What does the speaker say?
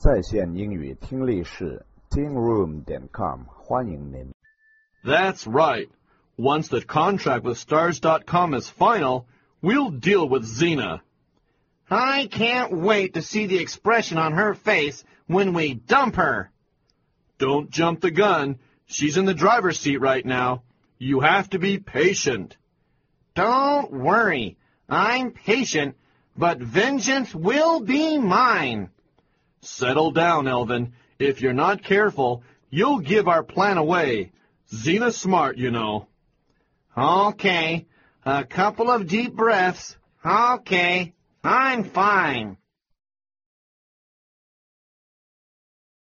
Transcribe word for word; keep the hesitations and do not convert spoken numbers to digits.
在线英语听力室 tingroom 点 com 欢迎您。 That's right. Once the contract with stars dot com is final, we'll deal with Xena. I can't wait to see the expression on her face when we dump her. Don't jump the gun. She's in the driver's seat right now. You have to be patient. Don't worry. I'm patient, but vengeance will be mine. Settle down, Elvin. If you're not careful, you'll give our plan away. Xena's smart, you know. Okay. A couple of deep breaths. Okay. I'm fine.